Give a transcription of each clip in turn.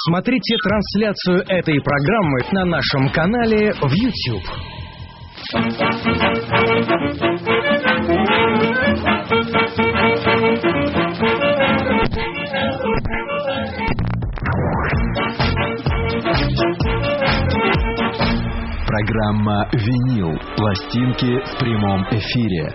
Смотрите трансляцию этой программы на нашем канале в YouTube. Программа «Винил». Пластинки в прямом эфире.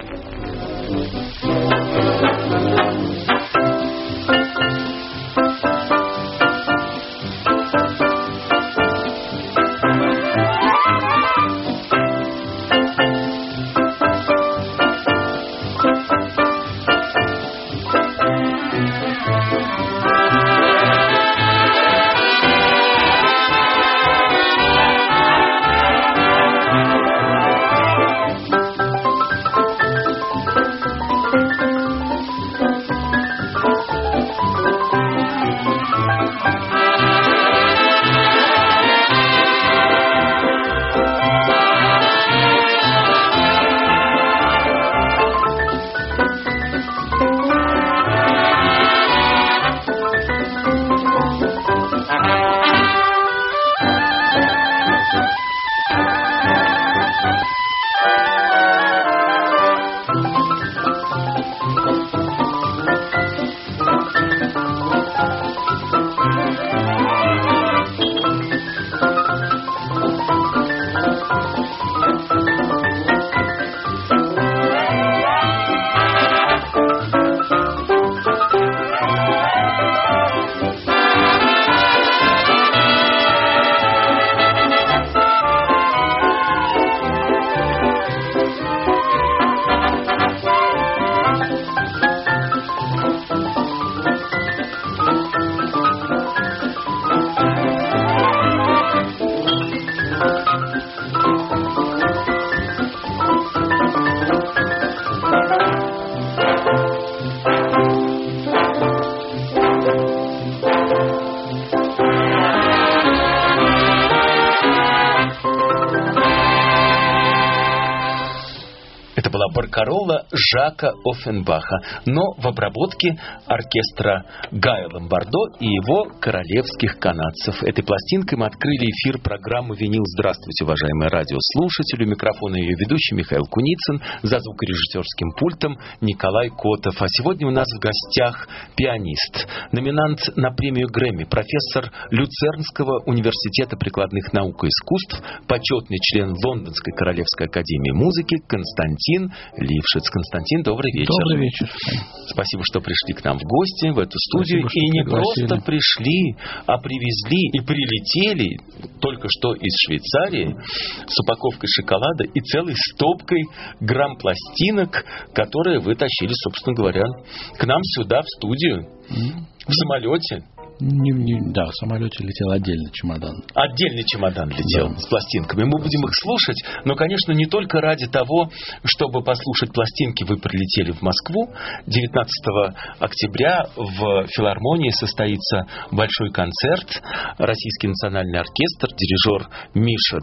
Баркаролла Жака Оффенбаха, но в обработке оркестра Гая Ломбардо и его королевских канадцев. Этой пластинкой мы открыли эфир программы «Винил». Здравствуйте, уважаемые радиослушатели. У микрофона ее ведущий Михаил Куницын, за звукорежиссерским пультом Николай Котов. А сегодня у нас в гостях пианист, номинант на премию Грэмми, профессор Люцернского университета прикладных наук и искусств, почетный член Лондонской королевской академии музыки Константин Лившиц. Константин, добрый вечер. Добрый вечер. Спасибо, что пришли к нам в гости, в эту студию. Спасибо, и не пригласили. просто пришли, а привезли и прилетели только что из Швейцарии с упаковкой шоколада и целой стопкой грамм-пластинок, которые вы тащили, собственно говоря, к нам сюда, в студию, в самолете. Да, в самолете летел отдельный чемодан. Отдельный чемодан летел, да, с пластинками. Мы будем их слушать, но, конечно, не только ради того, чтобы послушать пластинки, вы прилетели в Москву. 19 октября в филармонии состоится большой концерт. Российский национальный оркестр, дирижер Миша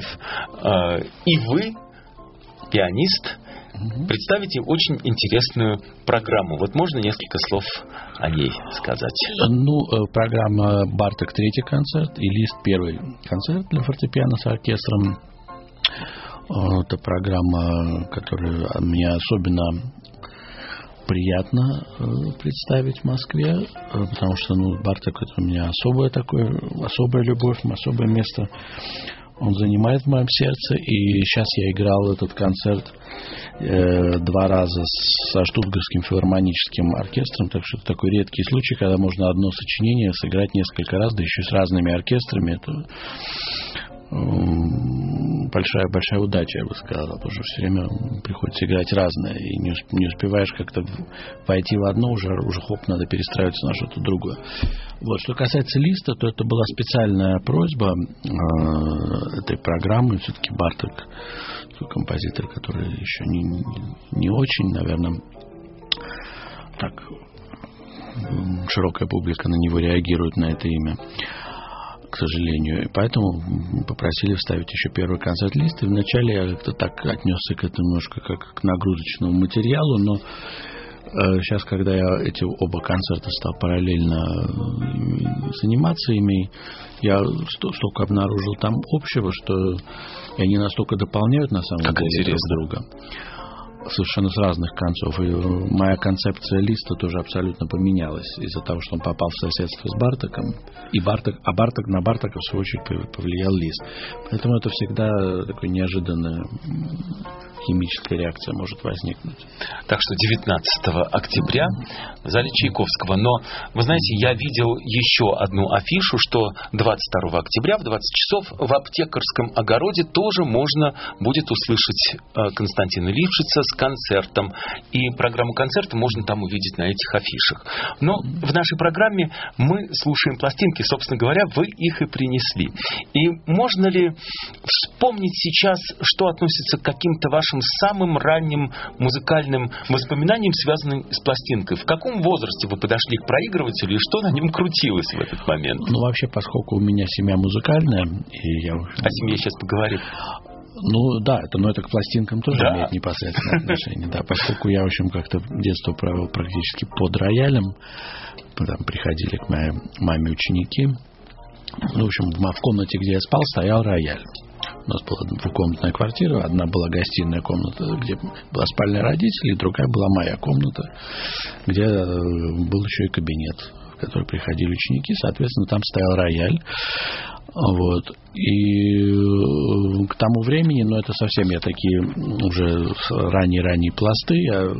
Дамев. И вы, пианист, представите очень интересную программу. Вот можно несколько слов о ней сказать? Программа «Барток» третий концерт и «Лист» первый концерт для фортепиано с оркестром. Это программа, которую мне особенно приятно представить в Москве, потому что «Барток» — это у меня особая любовь, особое место. Он занимает в моем сердце, и сейчас я играл этот концерт 2 раза со Штутгарским филармоническим оркестром, так что это такой редкий случай, когда можно одно сочинение сыграть несколько раз, да еще с разными оркестрами. Это большая удача, я бы сказал, потому что все время приходится играть разное, и не успеваешь как-то войти в одно, уже хоп, надо перестраиваться на что-то другое. Вот. Что касается «Листа», то это была специальная просьба этой программы. Все-таки Барток композитор, который еще не очень, наверное, так широкая публика на него реагирует, на это имя, к сожалению. И поэтому попросили вставить еще первый концерт «Лист». И вначале я как-то так отнесся к этому немножко как к нагрузочному материалу, но Сейчас, когда я эти оба концерта стал параллельно заниматься ими, я столько обнаружил там общего, что они настолько дополняют на самом деле друг друга. Совершенно с разных концов. И моя концепция Листа тоже абсолютно поменялась из-за того, что он попал в соседство с Бартоком. И на Бартока, в свою очередь, повлиял Лист. Поэтому это всегда такая неожиданная химическая реакция может возникнуть. Так что 19 октября в зале Чайковского. Но, вы знаете, я видел еще одну афишу, что 22 октября в 20 часов в Аптекарском огороде тоже можно будет услышать Константина Лившица с концертом. И программу концерта можно там увидеть на этих афишах. Но в нашей программе мы слушаем пластинки, собственно говоря, вы их и принесли. И можно ли вспомнить сейчас, что относится к каким-то вашим самым ранним музыкальным воспоминаниям, связанным с пластинкой? В каком возрасте вы подошли к проигрывателю и что на нем крутилось в этот момент? Ну, вообще, поскольку у меня семья музыкальная, и я... О семье сейчас поговорим. Ну, да, это к пластинкам тоже имеет непосредственное отношение. Да, поскольку я, в общем, как-то детство провел практически под роялем, там приходили к моей маме ученики. Ну, в общем, в комнате, где я спал, стоял рояль. У нас была двухкомнатная квартира. Одна была гостиная комната, где была спальня родителей, другая была моя комната, где был еще и кабинет, в который приходили ученики. Соответственно, там стоял рояль. Вот. И к тому времени, ну, это совсем я такие уже ранние пласты, я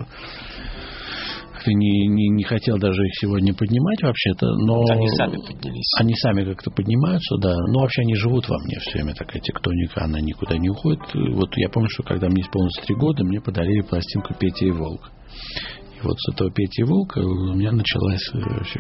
не хотел даже их сегодня поднимать вообще-то, но... Они сами поднялись. Они сами как-то поднимаются, да. Но вообще они живут во мне все время, такая тектоника, она никуда не уходит. Вот я помню, что когда мне исполнилось 3 года, мне подарили пластинку «Петя и волк». И вот с этого «Петя и волка» у меня началась вообще...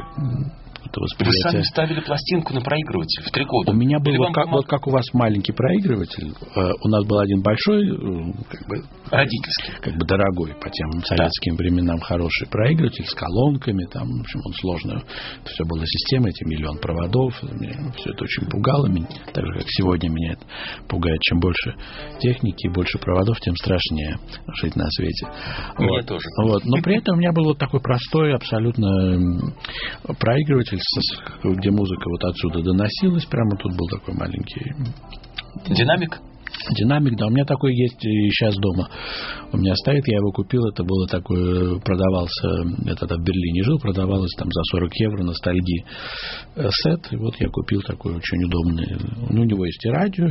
Вы сами ставили пластинку на проигрыватель в 3 года? У меня был, вот как у вас маленький проигрыватель, у нас был один большой, как бы, родительский, как бы дорогой по тем советским временам хороший проигрыватель с колонками, там, в общем, он сложный, это все было система, эти 1 000 000 проводов, все это очень пугало меня, так же, как сегодня меня это пугает, чем больше техники и больше проводов, тем страшнее жить на свете. Мне тоже. Вот. Но при этом у меня был вот такой простой абсолютно проигрыватель, где музыка вот отсюда доносилась. Прямо тут был такой маленький... Динамик? Динамик, да, у меня такой есть и сейчас дома. У меня стоит, я его купил, это было такое, продавался, я тогда в Берлине жил, продавалось там за 40 евро ностальгии сет, и вот я купил такой очень удобный. У него есть и радио,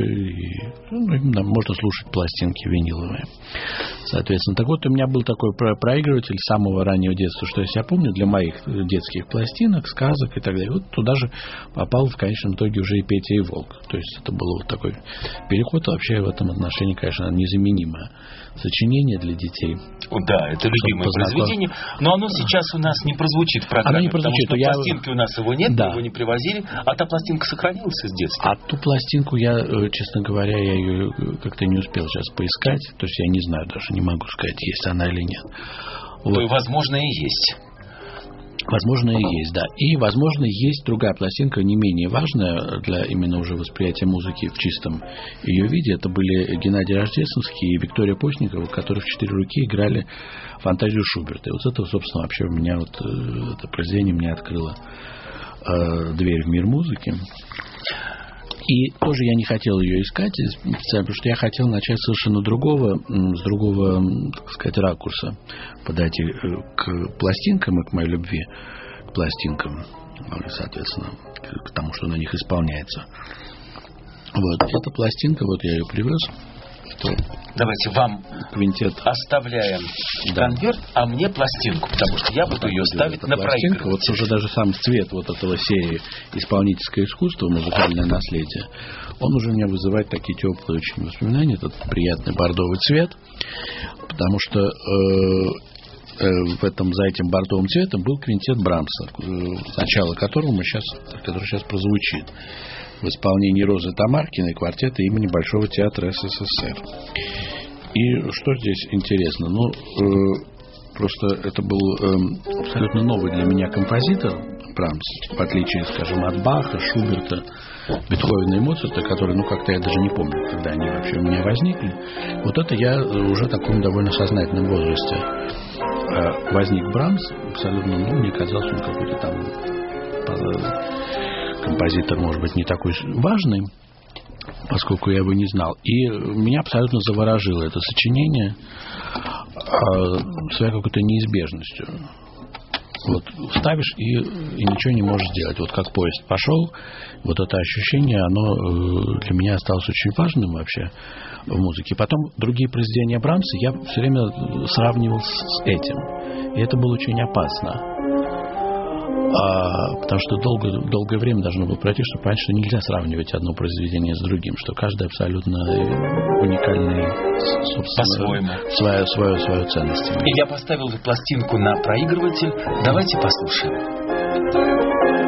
и можно слушать пластинки виниловые. Соответственно, так вот у меня был такой проигрыватель с самого раннего детства, что я себя помню, для моих детских пластинок, сказок и так далее. Вот туда же попал в конечном итоге уже и «Петя и волк». То есть это был вот такой переход. Вообще в этом отношении, конечно, незаменимое сочинение для детей. Да, это любимое произведение, но оно сейчас у нас не прозвучит в программе, оно не прозвучит, потому что пластинки у нас его нет, его не привозили, а та пластинка сохранилась с детства. А ту пластинку я, честно говоря, я ее как-то не успел сейчас поискать, то есть я не знаю, даже не могу сказать, есть она или нет. Вот. Возможно, и есть. Возможно, и есть, да. И, возможно, есть другая пластинка, не менее важная для именно уже восприятия музыки в чистом ее виде. Это были Геннадий Рождественский и Виктория Постникова, которые в 4 руки играли фантазию Шуберта. И вот это, собственно, вообще у меня вот это произведение мне открыло дверь в мир музыки. И тоже я не хотел ее искать, потому что я хотел начать совершенно с другого, так сказать, ракурса, подойти к пластинкам и к моей любви к пластинкам, соответственно, к тому, что на них исполняется. Вот, эта пластинка, вот я ее привез. Давайте вам квинтет. Оставляем конверт, а мне пластинку, потому что я буду ее ставить на проигрыватель. Вот уже даже сам цвет вот этого серии «Исполнительское искусство», музыкальное наследие, он уже у меня вызывает такие теплые очень воспоминания, этот приятный бордовый цвет, потому что за этим бордовым цветом был квинтет Брамса, начало который сейчас прозвучит в исполнении Розы Тамаркиной, квартета имени Большого театра СССР. И что здесь интересно? Ну, просто это был абсолютно новый для меня композитор Брамс, в отличие, скажем, от Баха, Шуберта, Бетховена и Моцарта, которые, как-то я даже не помню, когда они вообще у меня возникли. Вот это я уже в таком довольно сознательном возрасте возник Брамс, абсолютно, мне казалось, он какой-то там композитор, может быть, не такой важный, поскольку я его не знал. И меня абсолютно заворожило это сочинение своей какой-то неизбежностью. Вот ставишь и ничего не можешь сделать. Вот как поезд пошел, вот это ощущение, оно для меня осталось очень важным вообще в музыке. Потом другие произведения Брамса я все время сравнивал с этим. И это было очень опасно. Потому что долгое время должно было пройти, чтобы понять, что нельзя сравнивать одно произведение с другим, что каждое абсолютно уникальный, собственно, свою ценность. И я поставил эту пластинку на проигрыватель. Давайте послушаем.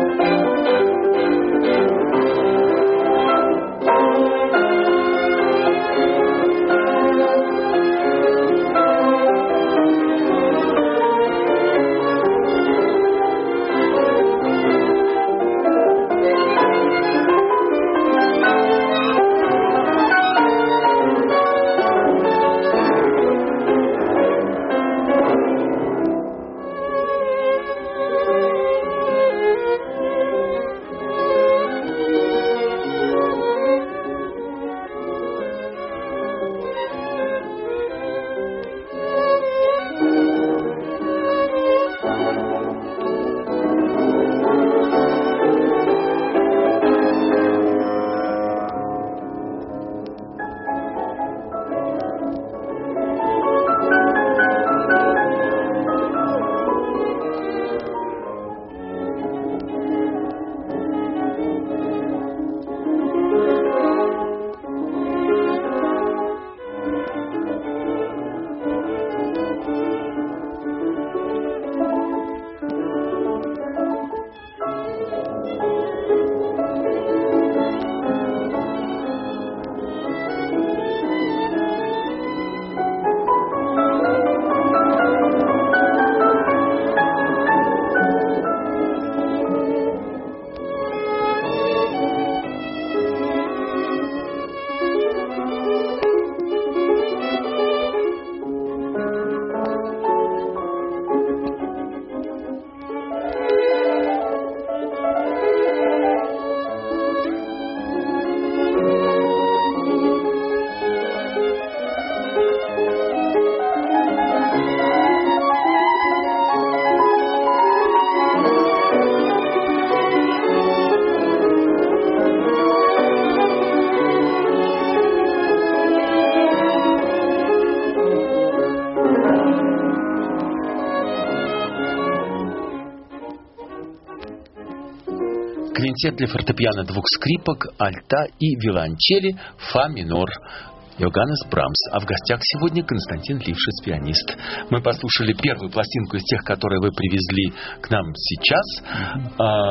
Квинтет для фортепиано, двух скрипок, альта и виолончели, фа минор. Йоганнес Брамс. А в гостях сегодня Константин Лившиц, пианист. Мы послушали первую пластинку из тех, которые вы привезли к нам сейчас.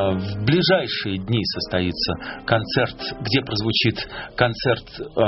В ближайшие дни состоится концерт, где прозвучит концерт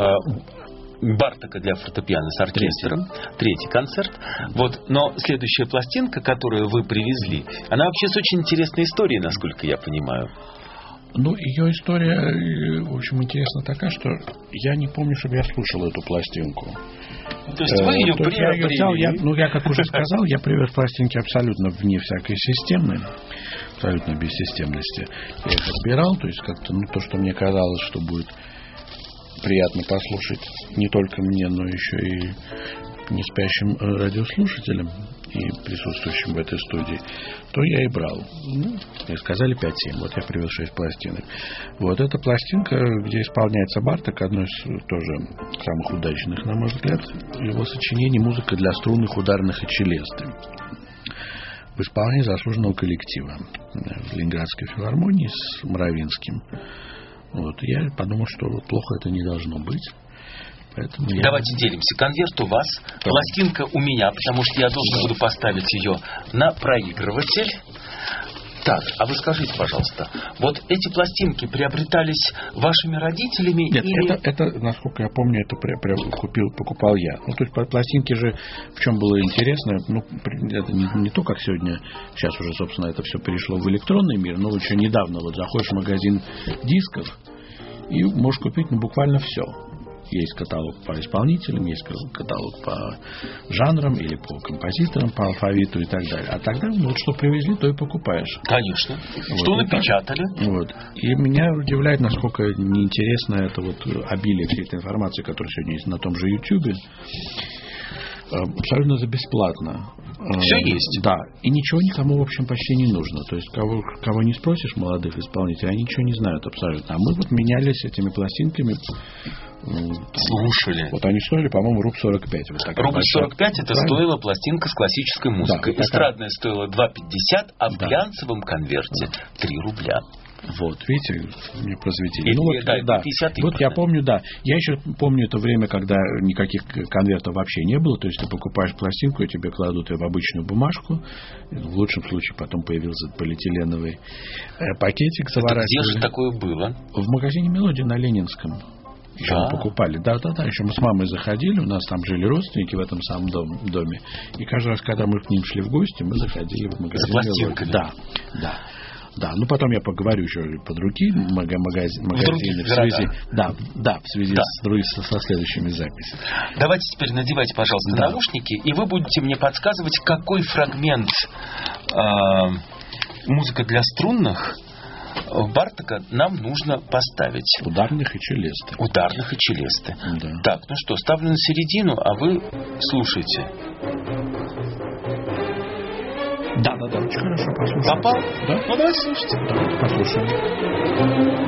Бартока для фортепиано с оркестром. Третий концерт. Вот. Но следующая пластинка, которую вы привезли, она вообще с очень интересной историей, насколько я понимаю. Ну, ее история, в общем, интересна такая, что я не помню, чтобы я слушал эту пластинку. То есть вы ее приобрели? Я, как уже сказал, я привез пластинки абсолютно вне всякой системы, абсолютно без системности. Я их отбирал, то есть как-то то, что мне казалось, что будет приятно послушать не только мне, но еще и не спящим радиослушателям и присутствующим в этой студии, то я и брал. Мне сказали 5-7. Вот я привез 6 пластинок. Вот эта пластинка, где исполняется Барток, одно из тоже самых удачных, на мой взгляд, его сочинений «Музыка для струнных, ударных и челесты» в исполнении заслуженного коллектива в Ленинградской филармонии с Мравинским. Вот. Я подумал, что плохо это не должно быть. Давайте делимся. Конверт у вас, пластинка у меня, потому что я должен буду поставить ее на проигрыватель. Так, а вы скажите, пожалуйста, вот эти пластинки приобретались вашими родителями? Нет, или... это, насколько я помню, это покупал я. Ну, то есть пластинки же, в чем было интересно, это не то, как сегодня, сейчас уже, собственно, это все перешло в электронный мир, но еще недавно вот заходишь в магазин дисков и можешь купить буквально все. есть каталог по исполнителям, есть каталог по жанрам или по композиторам, по алфавиту и так далее. А тогда вот что привезли, то и покупаешь. Конечно. Вот, что напечатали. Вот. И меня удивляет, насколько неинтересно это вот обилие всей этой информации, которая сегодня есть на том же YouTube. Абсолютно за бесплатно. Все есть. Да. И ничего никому, в общем, почти не нужно. То есть, кого не спросишь, молодых исполнителей, они ничего не знают абсолютно. А мы вот менялись этими пластинками. Слушали. Вот они стоили, по-моему, руб 45. Вот рубль 45 это стоила пластинка с классической музыкой. Да, эстрадная стоила 2,50, а в глянцевом конверте 3 рубля. Вот, видите, мне просветили. Ну, вот, да. Вот я помню, да. Я еще помню это время, когда никаких конвертов вообще не было. То есть ты покупаешь пластинку, и тебе кладут ее в обычную бумажку. В лучшем случае потом появился полиэтиленовый пакетик. Это где же такое было? В магазине «Мелодия» на Ленинском. Еще мы покупали. Да. Еще мы с мамой заходили. У нас там жили родственники в этом самом доме. И каждый раз, когда мы к ним шли в гости, мы заходили в магазин. За пластинками? Да, ну потом я поговорю еще под руки магазины в связи со следующими записями. Давайте теперь надевайте, пожалуйста, наушники, и вы будете мне подсказывать, какой фрагмент музыка для струнных Бартока нам нужно поставить. Ударных и челесты. Ударных и челесты. Да. Так, ну что, ставлю на середину, а вы слушайте. Да, очень хорошо, послушаем. Попал? Да. Ну, давайте слушайте. Давайте послушаем.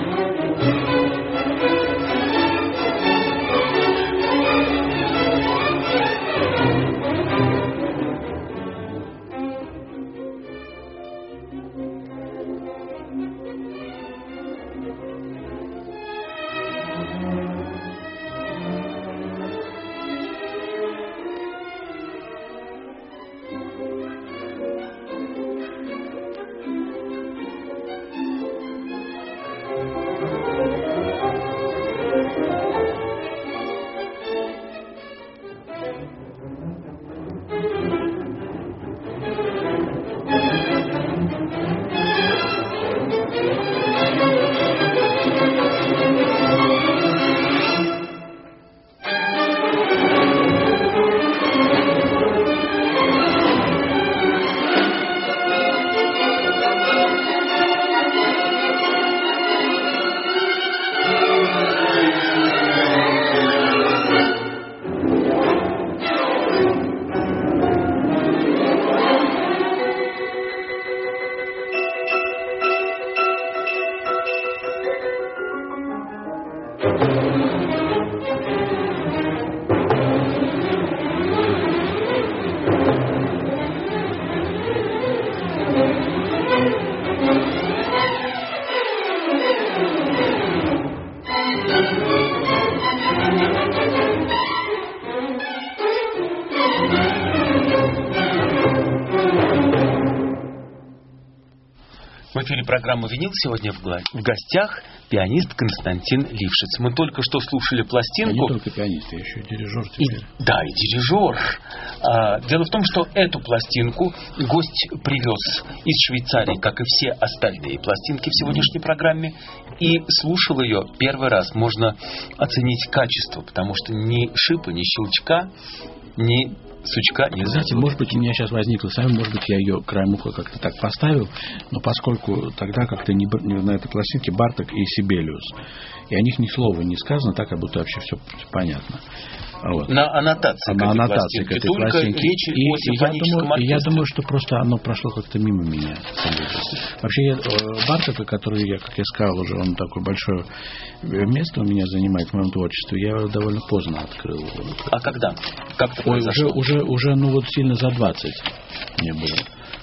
В эфире программы «Винил» сегодня в гостях пианист Константин Лившиц. Мы только что слушали пластинку. Я не только пианист, я еще и дирижер теперь. И дирижер. Дело в том, что эту пластинку гость привез из Швейцарии, как и все остальные пластинки в сегодняшней программе, и слушал ее первый раз. Можно оценить качество, потому что ни шипа, ни щелчка, ни сучка не знаете, может быть, у меня сейчас возникло сами, может быть, я ее краем уха как-то так поставил, но поскольку тогда как-то не на этой пластинке Барток и Сибелиус, и о них ни слова не сказано, так как будто вообще все понятно. Вот. На аннотации к этой пластинке. Речь о симфоническом оркестре. Я думаю, что просто оно прошло как-то мимо меня. Вообще, Бартока, который, как я сказал, уже он такое большое место у меня занимает в моем творчестве, я довольно поздно открыл. А когда? Как это произошло? Уже сильно за 20 мне было.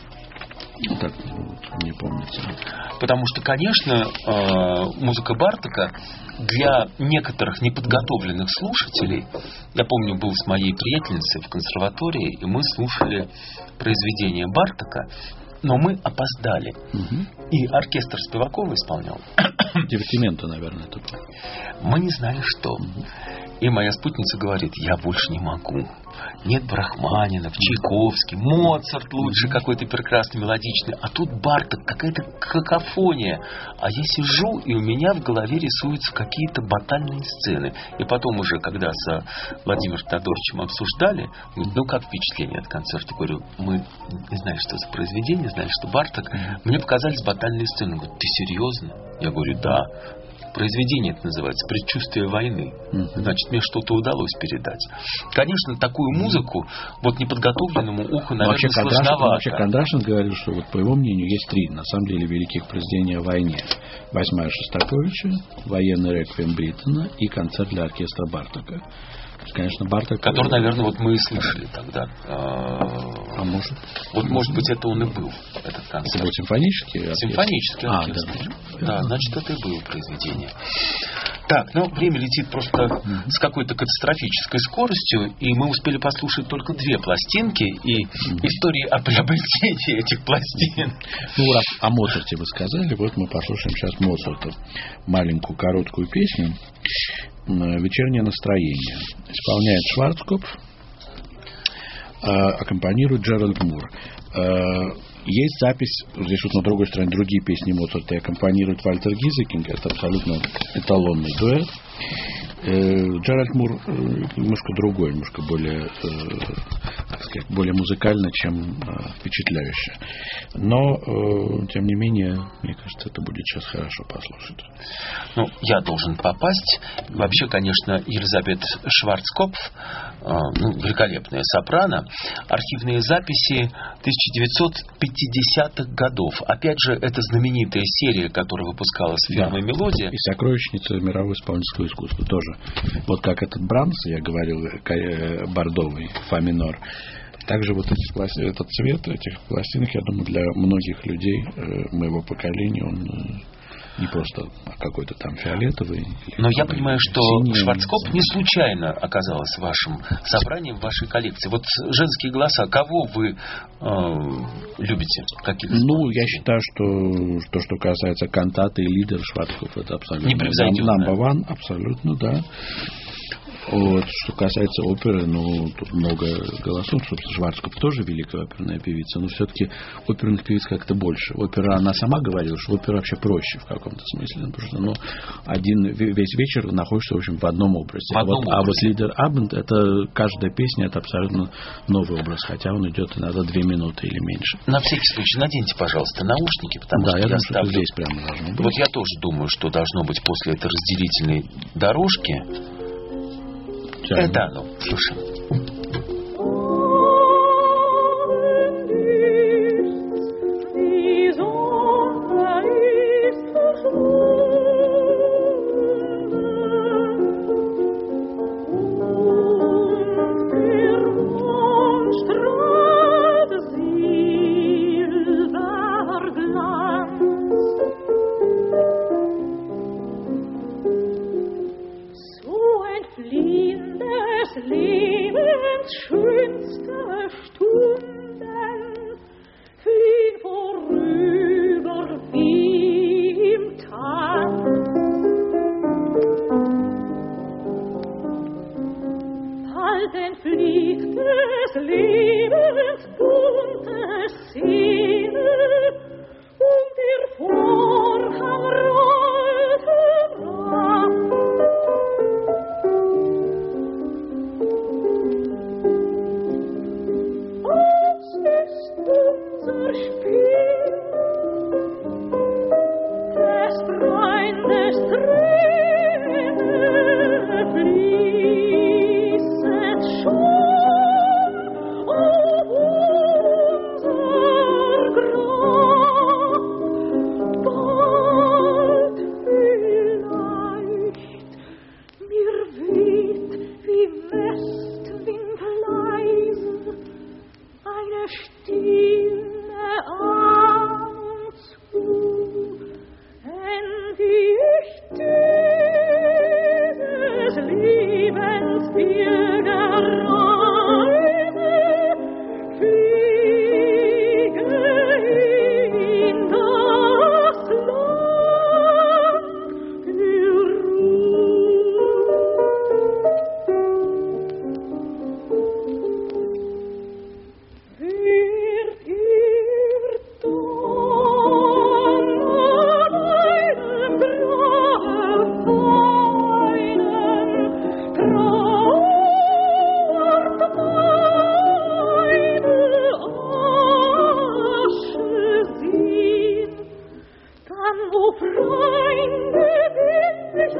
Так, не помнится. Потому что, конечно, музыка Бартока для некоторых неподготовленных слушателей, я помню, был с моей приятельницей в консерватории, и мы слушали произведения Бартока, но мы опоздали. Угу. И оркестр Спивакова исполнял. Дивертимента, наверное, это было. Мы не знали, что. И моя спутница говорит: я больше не могу. Нет Рахманинов, Чайковский, Моцарт лучше, какой-то прекрасный, мелодичный. А тут Барток, какая-то какофония. А я сижу, и у меня в голове рисуются какие-то батальные сцены. И потом уже, когда с Владимиром Тодоровичем обсуждали, говорит: ну как впечатление от концерта? Я говорю: мы не знали, что за произведение, знали, что Барток. Мне показались батальные сцены. Он говорит: ты серьезно? Я говорю: да. Произведение это называется «Предчувствие войны». Значит, мне что-то удалось передать. Конечно, такую музыку вот неподготовленному уху, наверное, сложновато. Вообще Кондрашин говорил, что вот, по его мнению, есть 3, на самом деле, великих произведения о войне. «Восьмая» Шостаковича, «Военный реквием» Бриттона и «Концерт для оркестра» Бартока. Конечно, Барток... Который, наверное, вот мы и слышали тогда. А может? Вот, может быть, это он и был, этот концерт. Это был симфонический оркестр? Симфонический оркестр. Да, значит, это и было произведение. Так, ну, время летит просто с какой-то катастрофической скоростью, и мы успели послушать только 2 пластинки, и истории о приобретении этих пластин. Ну, раз о Моцарте вы сказали, вот мы послушаем сейчас Моцарта. Маленькую, короткую песню «Вечернее настроение». Исполняет Шварцкопф, аккомпанирует Джеральд Мур. Есть запись, здесь вот на другой стороне другие песни Моцарта, и аккомпанирует Вальтер Гизекинг, это абсолютно эталонный дуэт. Джеральд Мур немножко другой, немножко более, так сказать, более музыкально, чем впечатляюще. Но, тем не менее, мне кажется, это будет сейчас хорошо послушать. Ну, я должен попасть. Вообще, конечно, Елизабет Шварцкопф, великолепная сопрано. Архивные записи 1950-х годов. Опять же, это знаменитая серия, которая выпускалась фирмой «Мелодия». И сокровищница мирового исполнительского искусства тоже. Вот как этот Брамс, я говорил, бордовый, фа минор. Также вот этот цвет этих пластинок, я думаю, для многих людей моего поколения, он не просто какой-то там фиолетовый. Но я понимаю, что синий, Шварцкопф не случайно оказалась в вашем собрании, в вашей коллекции. Вот женские голоса, кого вы любите? Каких я считаю, что что касается кантаты и лидер Шварцкопф, это абсолютно number one, абсолютно, да. Вот. Что касается оперы, тут много голосов. Собственно, Шварцкопф тоже великая оперная певица, но все-таки оперных певиц как-то больше. Опера, она сама говорила, что опера вообще проще в каком-то смысле, потому что весь вечер находишься, в общем, в одном образе. А вот лидер Абенд, это каждая песня, это абсолютно новый образ, хотя он идет иногда 2 минуты или меньше. На всякий случай наденьте, пожалуйста, наушники, потому что я думаю, ставлю... что здесь прямо должно быть. Вот я тоже думаю, что должно быть после этой разделительной дорожки. Это оно. Слушаем. Oh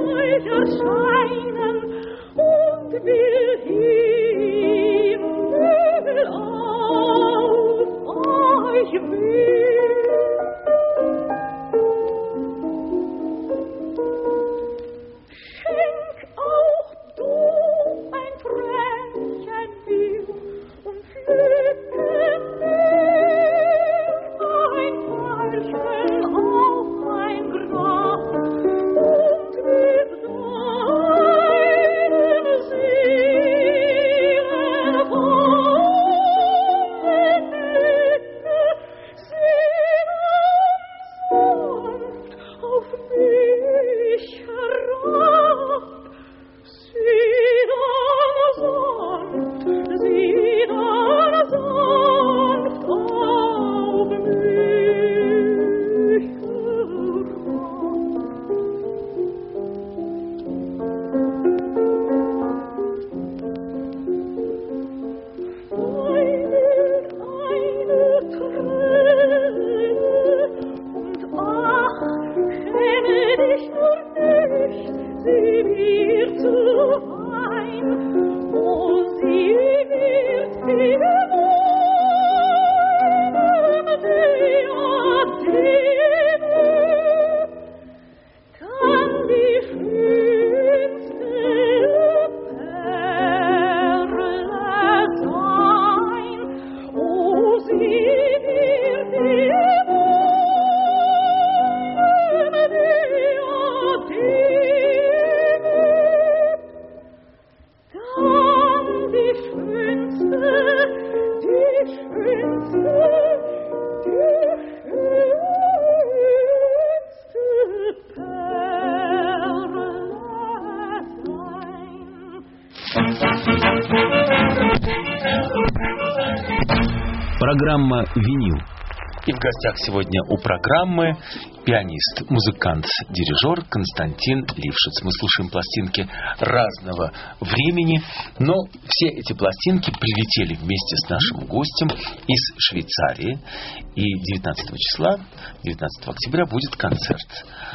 Программа «Винил». И в гостях сегодня у программы пианист, музыкант, дирижер Константин Лившиц. Мы слушаем пластинки разного времени, но все эти пластинки прилетели вместе с нашим гостем из Швейцарии. И 19 числа, 19 октября будет концерт.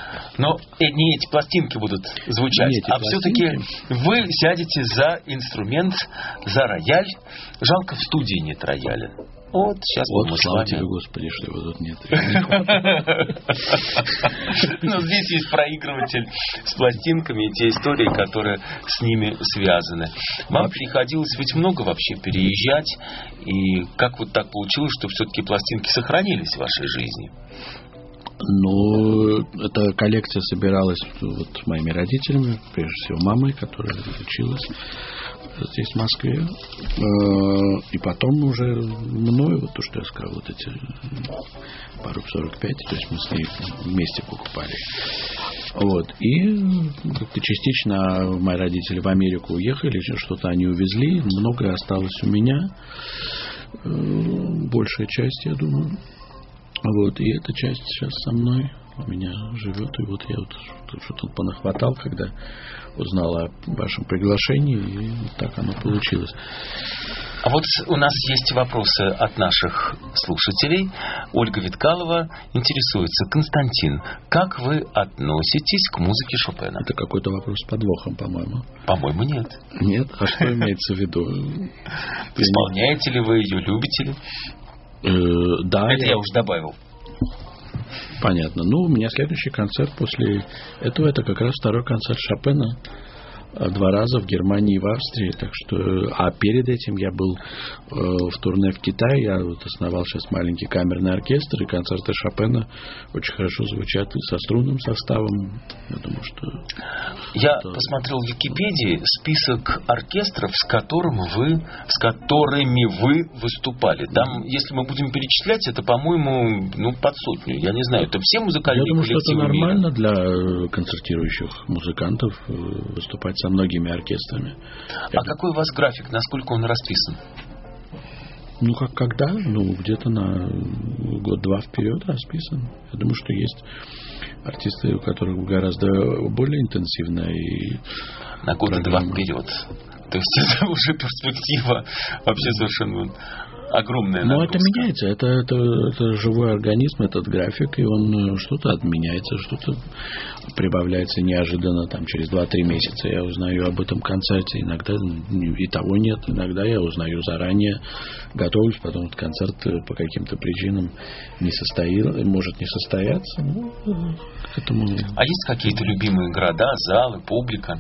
Но не эти пластинки будут звучать, а все-таки вы сядете за инструмент, за рояль. Жалко, в студии нет рояля. Вот, сейчас вот, слава тебе, Господи, что его тут нет. Но здесь есть проигрыватель с пластинками и те истории, которые с ними связаны. Вам приходилось ведь много вообще переезжать. И как вот так получилось, что все-таки пластинки сохранились в вашей жизни? Ну, эта коллекция собиралась вот моими родителями, прежде всего мамой, которая училась здесь, в Москве. И потом уже мною, вот то, что я сказал, вот эти пару 45, то есть мы с ней вместе покупали. Вот. И как-то частично мои родители в Америку уехали, что-то они увезли, многое осталось у меня. Большая часть, я думаю. Вот, и эта часть сейчас со мной у меня живет. И вот я вот что-то понахватал, когда узнал о вашем приглашении, и так оно получилось. А вот у нас есть вопросы от наших слушателей. Ольга Виткалова интересуется. Константин, как вы относитесь к музыке Шопена? Это какой-то вопрос с подвохом, по-моему. По-моему, нет. Нет? А что имеется в виду? Исполняете ли вы ее, любите ли? Да. Это я уже добавил. Понятно. Ну, у меня следующий концерт после этого, это как раз второй концерт Шопена. 2 раза в Германии и в Австрии. Так что, а перед этим я был в турне в Китае. Я вот основал сейчас маленький камерный оркестр, и концерты Шопена очень хорошо звучат и со струнным составом. Я думаю, что... Я посмотрел в Википедии список оркестров, с которыми вы выступали. Там, если мы будем перечислять, это, по-моему, под 100. Я не знаю, это все музыкальные коллективы мира? Я думаю, что это нормально для концертирующих музыкантов выступать со многими оркестрами. А какой у вас график? Насколько он расписан? Ну, когда? Ну, где-то на год-два вперед расписан. Я думаю, что есть артисты, у которых гораздо более интенсивно. И на года 2 вперед. То есть это уже перспектива вообще совершенно... огромная Но нагрузка. это меняется, это живой организм, этот график, и он что-то отменяется, что-то прибавляется неожиданно, там, через 2-3 месяца я узнаю об этом концерте, иногда и того нет, иногда я узнаю заранее, готовлюсь, потом этот концерт по каким-то причинам может не состояться. Ну, к этому... А есть какие-то любимые города, залы, публика?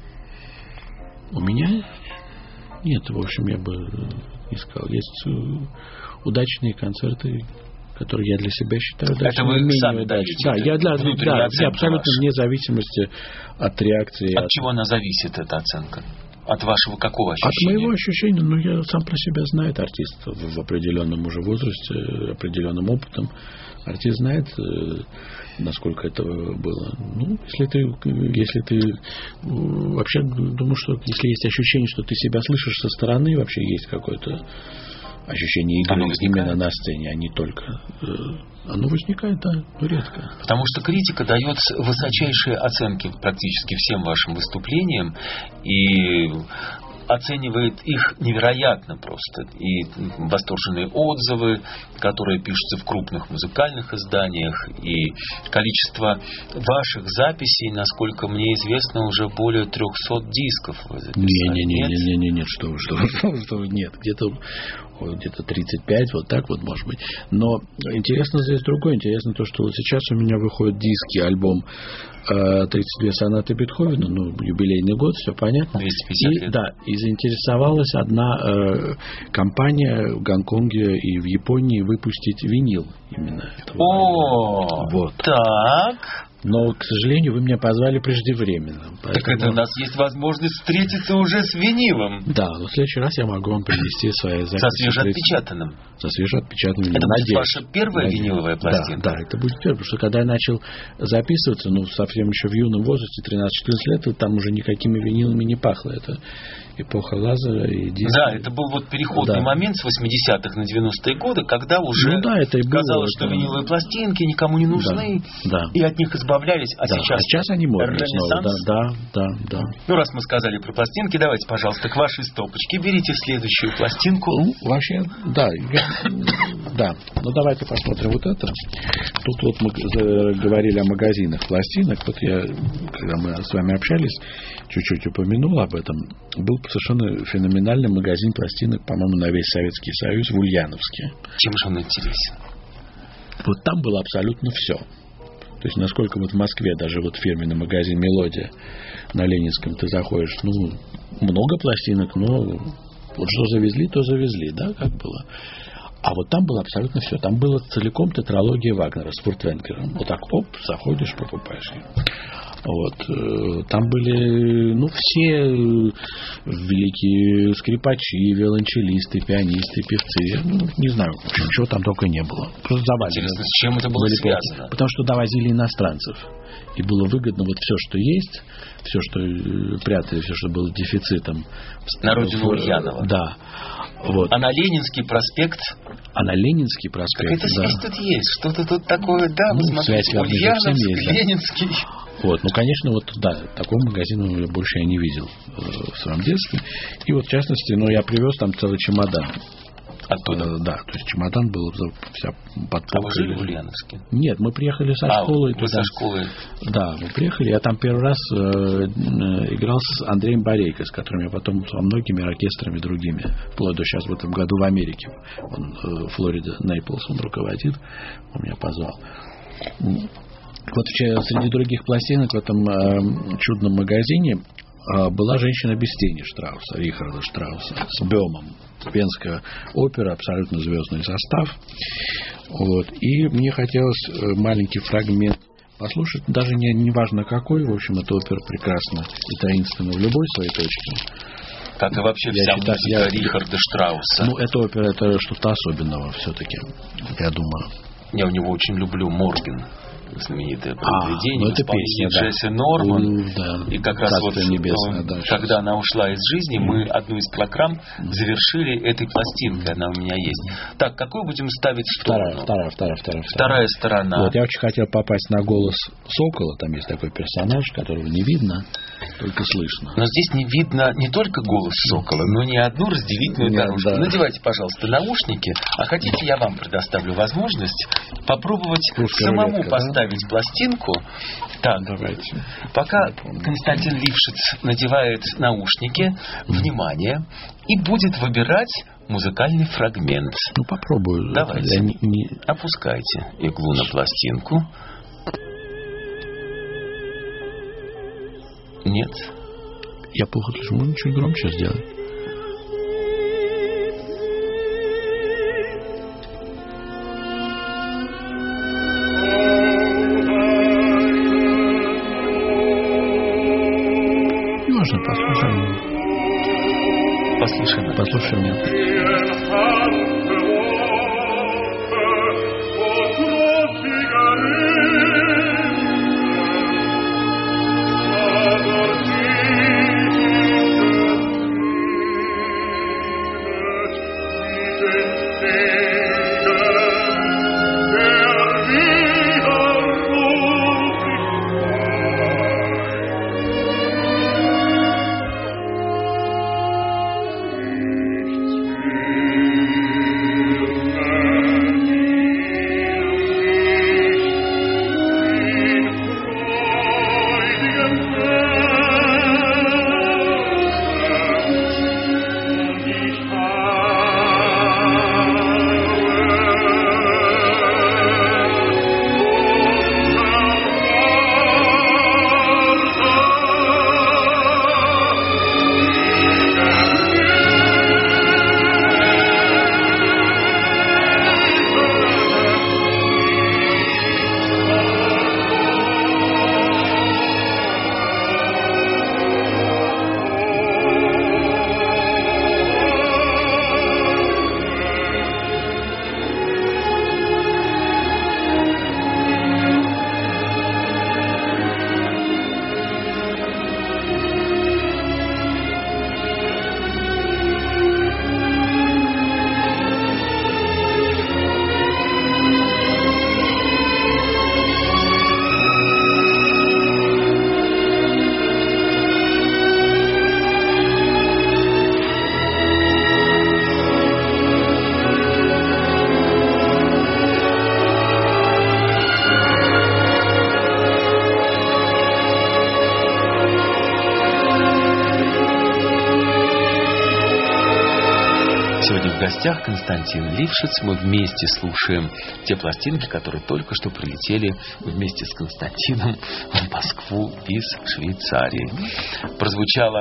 У меня нет, в общем, я бы не сказал. Есть удачные концерты, которые я для себя считаю удачными. Это вы менее сами удачными. даете Я абсолютно вне зависимости от реакции. От чего она зависит, эта оценка? От вашего какого ощущения? От моего ощущения, я сам про себя знает артист в определенном уже возрасте, определенным опытом. Артист знает, насколько это было. Если ты вообще думаю, что если есть ощущение, что ты себя слышишь со стороны, вообще есть какое-то ощущение игры именно на сцене, а не только. Оно возникает, да, но редко. Потому что критика дает высочайшие оценки практически всем вашим выступлениям и оценивает их невероятно просто. И восторженные отзывы, которые пишутся в крупных музыкальных изданиях, и количество ваших записей, насколько мне известно, уже более 300 дисков вы записали. Нет, что вы, нет, где-то 35, вот так вот, может быть. Но интересно здесь другое. Интересно то, что вот сейчас у меня выходит альбом 32 сонаты Бетховена, юбилейный год, все понятно. 250 лет. И заинтересовалась одна компания в Гонконге и в Японии выпустить винил именно этого альбома. Вот. Так. Но, к сожалению, вы меня позвали преждевременно. Поэтому... Так это у нас есть возможность встретиться уже с винилом. Да, но в следующий раз я могу вам принести свои записи. Со свежеотпечатанным. Со свежеотпечатанным. Это будет ваша первая виниловая пластинка? Да, это будет первая. Потому что когда я начал записываться, совсем еще в юном возрасте, 13-14 лет, там уже никакими винилами не пахло. Это эпоха лазера и диска. Да, это был вот переходный момент с 80-х на 90-е годы, когда уже это и казалось, что виниловые пластинки никому не нужны, и от них избавлялись, а сейчас они модные снова. Да. Раз мы сказали про пластинки, давайте, пожалуйста, к вашей стопочке берите следующую пластинку. Вообще, да. Давайте посмотрим вот это. Тут вот мы говорили о магазинах пластинок. Вот я, когда мы с вами общались, чуть-чуть упомянул об этом. Был совершенно феноменальный магазин пластинок, по-моему, на весь Советский Союз в Ульяновске. Чем же он интересен? Вот там было абсолютно все. То есть, насколько вот в Москве, даже вот фирменный магазин «Мелодия» на Ленинском, ты заходишь, много пластинок, но вот что завезли, то завезли, да, как было. А вот там было абсолютно все. Там была целиком тетралогия Вагнера с Фуртвенглером. Вот так, заходишь, покупаешь. Вот. Там были, все великие скрипачи, виолончелисты, пианисты, певцы. Не знаю, в общем, чего там только не было. Просто завалено. Интересно, с чем это было связано? Потому что довозили иностранцев. И было выгодно вот все, что есть, все, что прятали, все, что было дефицитом. На родину Ульянова. Да. Вот. А на Ленинский проспект? Какая-то связь тут есть. Что-то тут такое, да, вы смотрите, Ульяновск, Ленинский. Вот, конечно, такого магазина больше я не видел в своем детстве. И вот, в частности, я привез там целый чемодан. Оттуда? Да, то есть чемодан был вся подполка. А вы жили в Ульяновске? Нет, мы приехали со школы. Вы со школы? Да, мы приехали. Я там первый раз играл с Андреем Борейко, с которым я потом со многими оркестрами другими, вплоть до сейчас в этом году в Америке. Он Флорида Нейплс, он руководит. Он меня позвал. Вот среди других пластинок в этом чудном магазине была «Женщина без тени» Штрауса, Рихарда Штрауса, с Бёмом. Венская опера, абсолютно звездный состав. Вот. И мне хотелось маленький фрагмент послушать, даже не важно какой, в общем, эта опера прекрасна и таинственна в любой своей точке. Как и вообще вся музыка Рихарда Штрауса. Эта опера, это что-то особенного все-таки, я думаю. Я у него очень люблю «Морген». Знаменитое произведение исполнения Джесси Норман. И как раз когда она ушла из жизни, мы одну из программ завершили этой пластинкой. Она у меня есть. Так, какую будем ставить сторону? Вторая сторона. Вот я очень хотел попасть на голос Сокола. Там есть такой персонаж, которого не видно. Только слышно. Но здесь не видно не только голос сокола, но ни одну разделительную дорожку. Да. Надевайте, пожалуйста, наушники, а хотите, я вам предоставлю возможность попробовать самому рулетка, поставить пластинку. Так, давайте. Пока Константин Лившиц надевает наушники, внимание, и будет выбирать музыкальный фрагмент. Ну, попробую. Давайте. Опускайте иглу на пластинку. Нет. Я плохо слышу. Можно чуть громче сделать? Можно послушаем. Послушаем. В гостях Константин Лившиц. Мы вместе слушаем те пластинки, которые только что прилетели вместе с Константином в Москву из Швейцарии. Прозвучал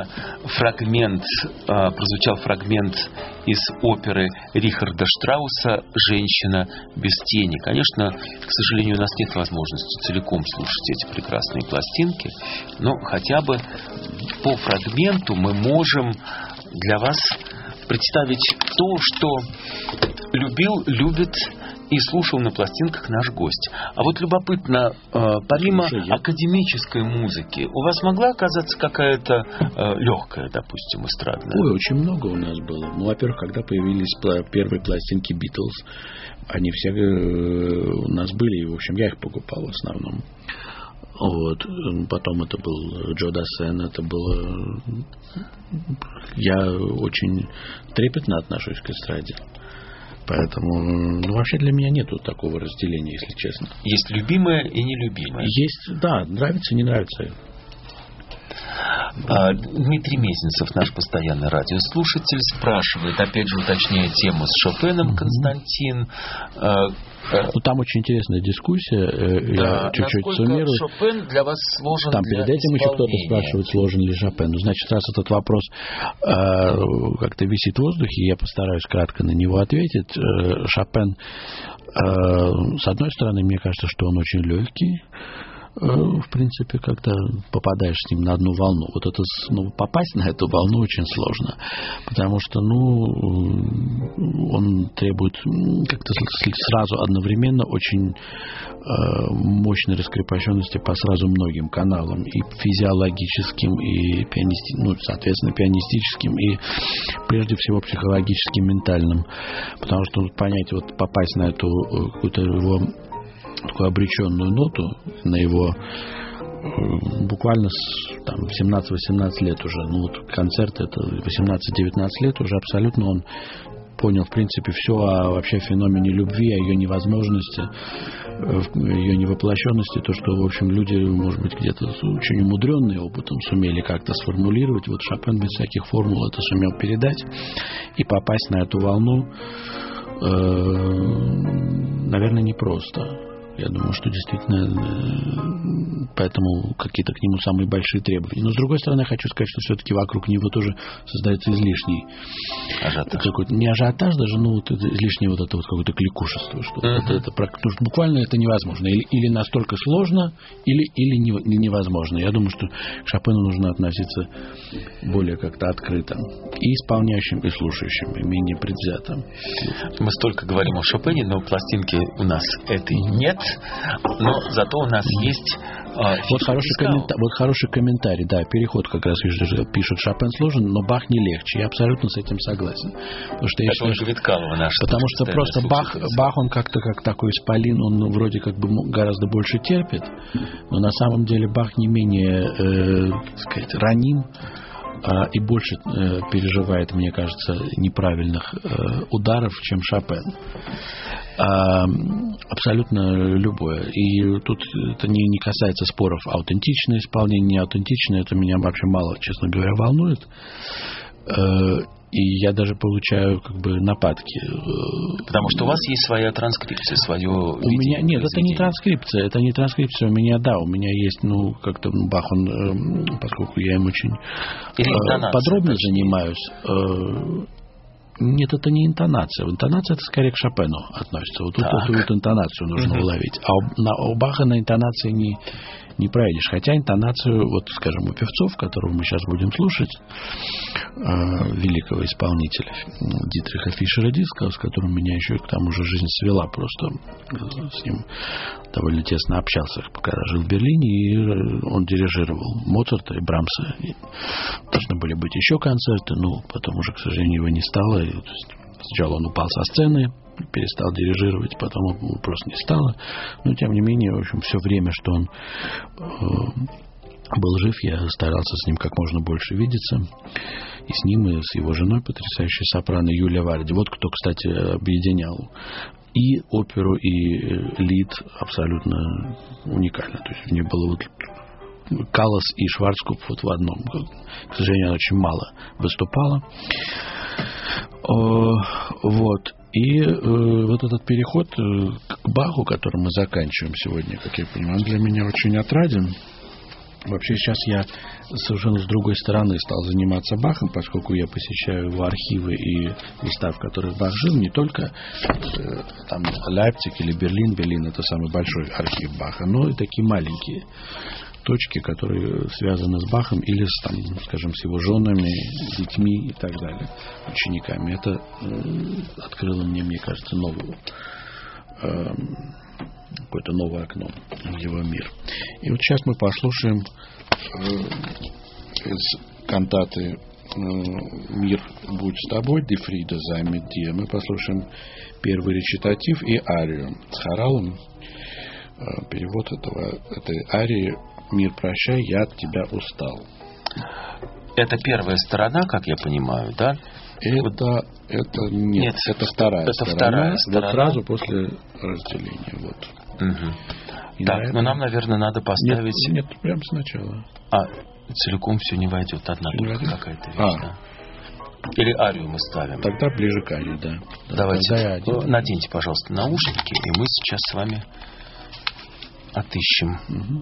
фрагмент из оперы Рихарда Штрауса «Женщина без тени». Конечно, к сожалению, у нас нет возможности целиком слушать эти прекрасные пластинки, но хотя бы по фрагменту мы можем для вас представить то, что любит и слушал на пластинках наш гость. А вот любопытно, помимо академической музыки, у вас могла оказаться какая-то легкая, допустим, эстрадная? Ой, очень много у нас было. Ну, во-первых, когда появились первые пластинки Битлз, они все у нас были, и, в общем, я их покупал в основном. Вот. Потом это был Джо Дассен, это было... Я очень трепетно отношусь к эстраде. Поэтому, вообще для меня нету такого разделения, если честно. Есть любимое и нелюбимое. Есть, да, нравится, не нравится. Дмитрий Мезенцев, наш постоянный радиослушатель, спрашивает, опять же уточняя тему с Шопеном, Константин. Ну, там очень интересная дискуссия. Я чуть-чуть суммирую. Шопен для вас сложен там для перед этим исполнения. еще кто-то спрашивает, сложен ли Шопен. Ну, значит, раз этот вопрос как-то висит в воздухе, я постараюсь кратко на него ответить. Шопен, с одной стороны, мне кажется, что он очень легкий. В принципе, когда попадаешь с ним на одну волну, вот это, попасть на эту волну очень сложно, потому что, он требует как-то сразу одновременно очень мощной раскрепощенности по сразу многим каналам, и физиологическим, и соответственно, пианистическим, и прежде всего психологическим, ментальным, потому что понять, попасть на эту какую-то его такую обреченную ноту, на его буквально там, 17-18 лет уже, ну вот концерт это 18-19 лет уже абсолютно он понял, в принципе, все о вообще феномене любви, о ее невозможности, ее невоплощенности, то, что, в общем, люди, может быть, где-то очень умудренные опытом сумели как-то сформулировать. Вот Шопен без всяких формул это сумел передать и попасть на эту волну, наверное, непросто. Я думаю, что действительно поэтому какие-то к нему самые большие требования. Но, с другой стороны, я хочу сказать, что все-таки вокруг него тоже создается излишний ажиотаж. Не ажиотаж даже, но вот излишнее вот это вот какое-то кликушество. Что потому что буквально это невозможно. Или настолько сложно, или невозможно. Я думаю, что к Шопену нужно относиться более как-то открыто. И исполняющим, и слушающим, и менее предвзято. Мы столько говорим о Шопене, но пластинки у нас этой нет. Но зато у нас есть вот хороший комментарий, да, переход как раз пишет: Шопен сложен, но Бах не легче. Я абсолютно с этим согласен. Потому что я считаю, потому что просто Бах, он как-то как такой исполин, он вроде как бы гораздо больше терпит, но на самом деле Бах не менее, так сказать, раним и больше переживает, мне кажется, неправильных ударов, чем Шопен. Абсолютно любое. И тут это не касается споров аутентичное исполнение, не аутентичное. Это меня вообще мало, честно говоря, волнует. И я даже получаю как бы нападки. Потому что у вас есть своя транскрипция, свое у меня нет, это не транскрипция. Это не транскрипция. У меня, да, у меня есть, ну, как-то Бах, он, поскольку я им очень подробно занимаюсь. Нет, это не интонация. Интонация это скорее к Шопену относится. Вот тут эту вот интонацию нужно уловить. А у Баха на интонации не проедешь. Хотя интонацию, вот, скажем, у певцов, которого мы сейчас будем слушать, великого исполнителя Дитриха Фишера-Дискова, с которым меня еще к тому же жизнь свела, просто с ним довольно тесно общался, пока жил в Берлине, и он дирижировал Моцарта и Брамса. И должны были быть еще концерты, но потом уже, к сожалению, его не стало. И, сначала он упал со сцены, перестал дирижировать, потом его просто не стало. Но, тем не менее, в общем, все время, что он был жив, я старался с ним как можно больше видеться. И с ним, и с его женой, потрясающей сопрано Юлия Варди. Вот кто, кстати, объединял и оперу, и лид абсолютно уникально. То есть у них было вот Каллас и Шварцкопф вот в одном. К сожалению, она очень мало выступала. Вот. И вот этот переход к Баху, который мы заканчиваем сегодня, как я понимаю, он для меня очень отраден. Вообще сейчас я совершенно с другой стороны стал заниматься Бахом, поскольку я посещаю его архивы и места, в которых Бах жил, не только там Лейпциг или Берлин. Берлин — это самый большой архив Баха, но и такие маленькие точки, которые связаны с Бахом или, там, скажем, с его женами, детьми и так далее, учениками. Это открыло мне кажется, какое-то новое окно в его мир. И вот сейчас мы послушаем из кантаты «Мир будь с тобой», «Die Friede sei mit dir». Мы послушаем первый речитатив и арию с хоралом. Перевод этой арии: «Мир, прощай, я от тебя устал». Это первая сторона, как я понимаю, да? Нет, это вторая сторона. Вот сразу после разделения. Вот. Угу. Так, но нам, наверное, надо поставить... Нет, прямо сначала. Целиком все не войдет. Одна только какая-то вещь, да? Или арию мы ставим. Тогда ближе к арии, да. Давайте. Наденьте, пожалуйста, наушники, и мы сейчас с вами отыщем. Угу.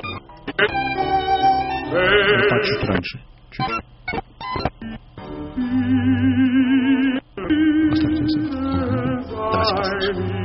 Так, чуть раньше. Чуть. Давайте послушаем.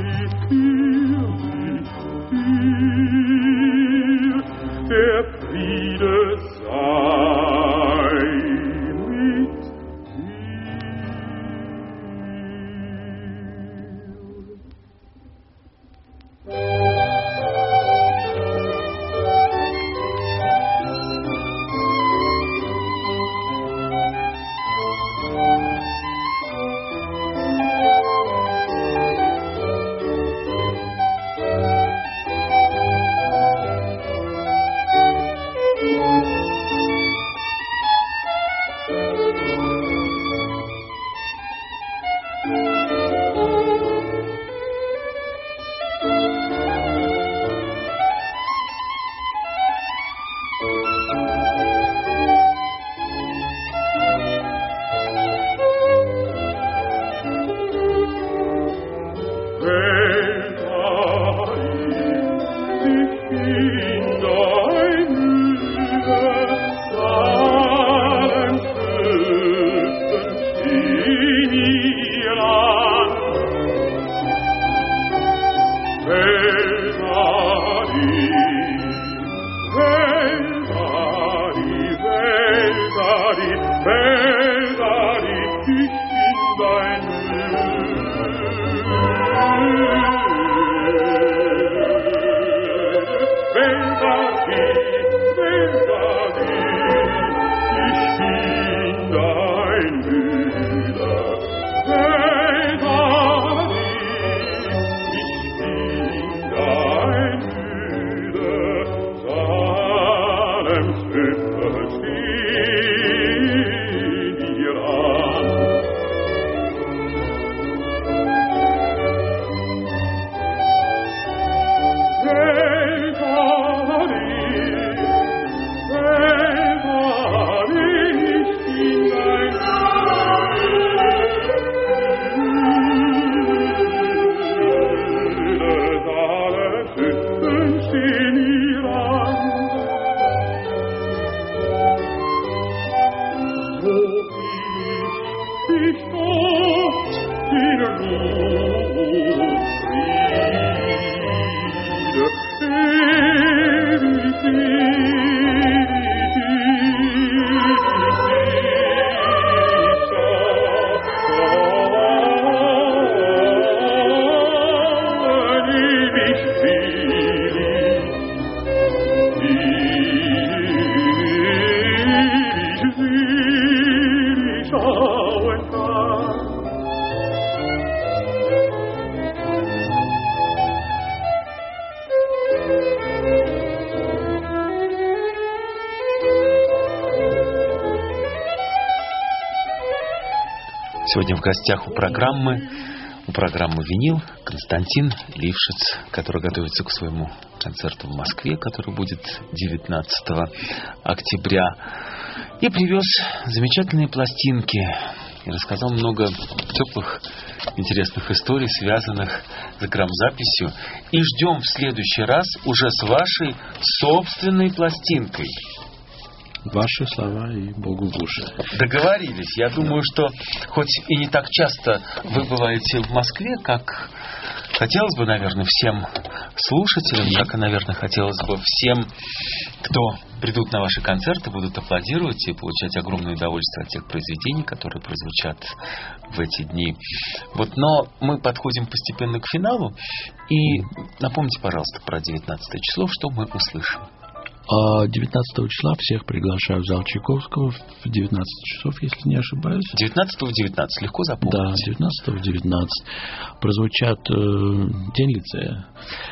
Сегодня в гостях у программы «Винил» Константин Лившиц, который готовится к своему концерту в Москве, который будет 19 октября. И привез замечательные пластинки. И рассказал много теплых, интересных историй, связанных с грамзаписью. И ждем в следующий раз уже с вашей собственной пластинкой. Ваши слова и Богу в уши. Договорились. Я думаю, что хоть и не так часто вы бываете в Москве, как хотелось бы, наверное, всем слушателям, как и, наверное, хотелось бы всем, кто придут на ваши концерты, будут аплодировать и получать огромное удовольствие от тех произведений, которые прозвучат в эти дни. Но мы подходим постепенно к финалу. И напомните, пожалуйста, про 19 число, что мы услышим. 19 числа всех приглашаю в зал Чайковского в 19 часов, если не ошибаюсь. 19 в 19, легко запомнить. Да, 19 в 19. Прозвучат День лицея.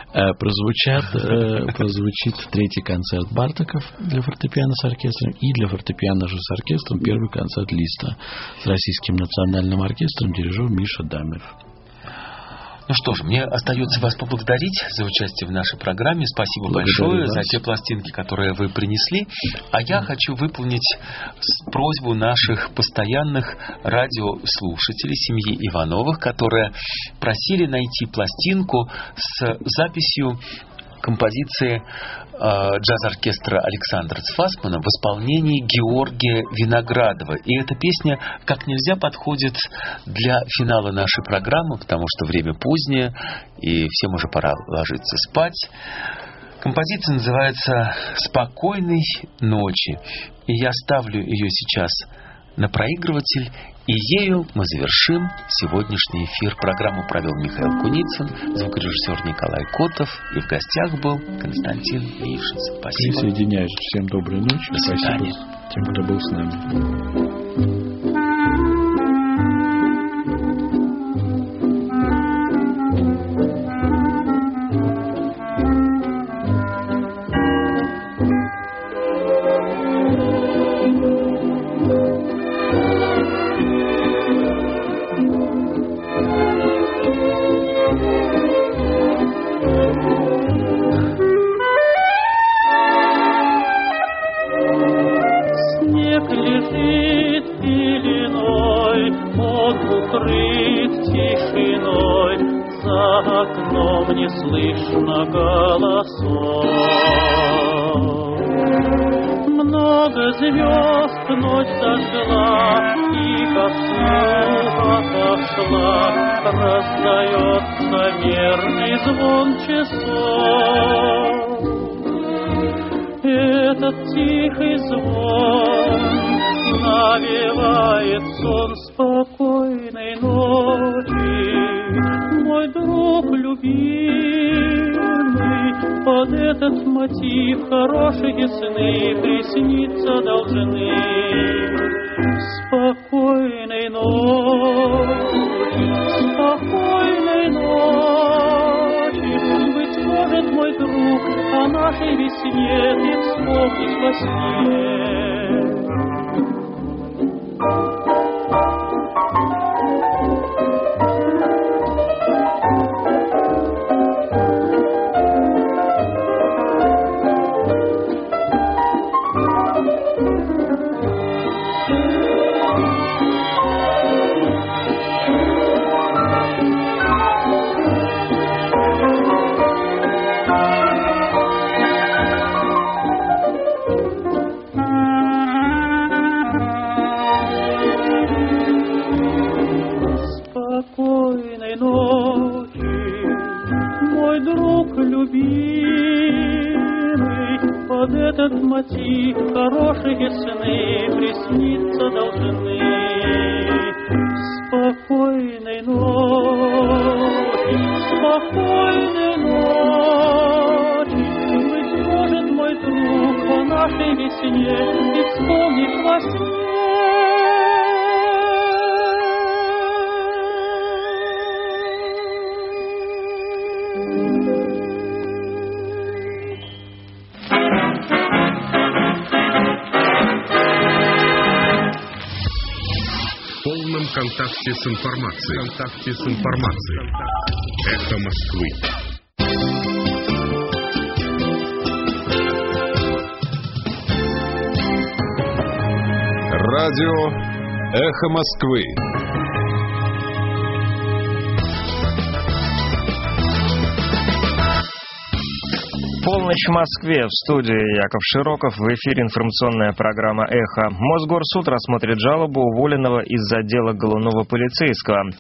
Прозвучит третий концерт Бартоков для фортепиано с оркестром и для фортепиано же с оркестром первый концерт Листа с Российским национальным оркестром, дирижер Миша Дамев. Ну что ж, мне остается вас поблагодарить за участие в нашей программе. Спасибо большое за те пластинки, которые вы принесли. А я хочу выполнить просьбу наших постоянных радиослушателей семьи Ивановых, которые просили найти пластинку с записью композиции джаз-оркестра Александра Цфасмана в исполнении Георгия Виноградова. И эта песня как нельзя подходит для финала нашей программы, потому что время позднее, и всем уже пора ложиться спать. Композиция называется «Спокойной ночи». И я ставлю ее сейчас на проигрыватель, и ею мы завершим сегодняшний эфир. Программу провел Михаил Куницын, звукорежиссер Николай Котов, и в гостях был Константин Лившиц. Спасибо. Присоединяюсь. Всем доброй ночи. До свидания. Спасибо тем, кто был с нами. Не слышно голосов. Много звезд ночь зажгла и ко сну отошла. Раздается мерный звон часов. Этот тихий звон навевает сон спокойной ночи. Мой друг любимый, под этот мотив хорошие сны присниться должны. Спокойной ночи, спокойной ночи. Быть может, мой друг, о нашей весне ты вспомнишь во сне. Этот мотив хорошие сны присниться должны. Спокойной ночи, спокойной ночи. Быть может, мой друг, о нашей весне и вспомнишь во сне. контакте с информацией. Эхо Москвы. Радио «Эхо Москвы». Полночь в Москве. В студии Яков Широков. В эфире информационная программа «Эхо». Мосгорсуд рассмотрит жалобу уволенного из отдела головного полицейского.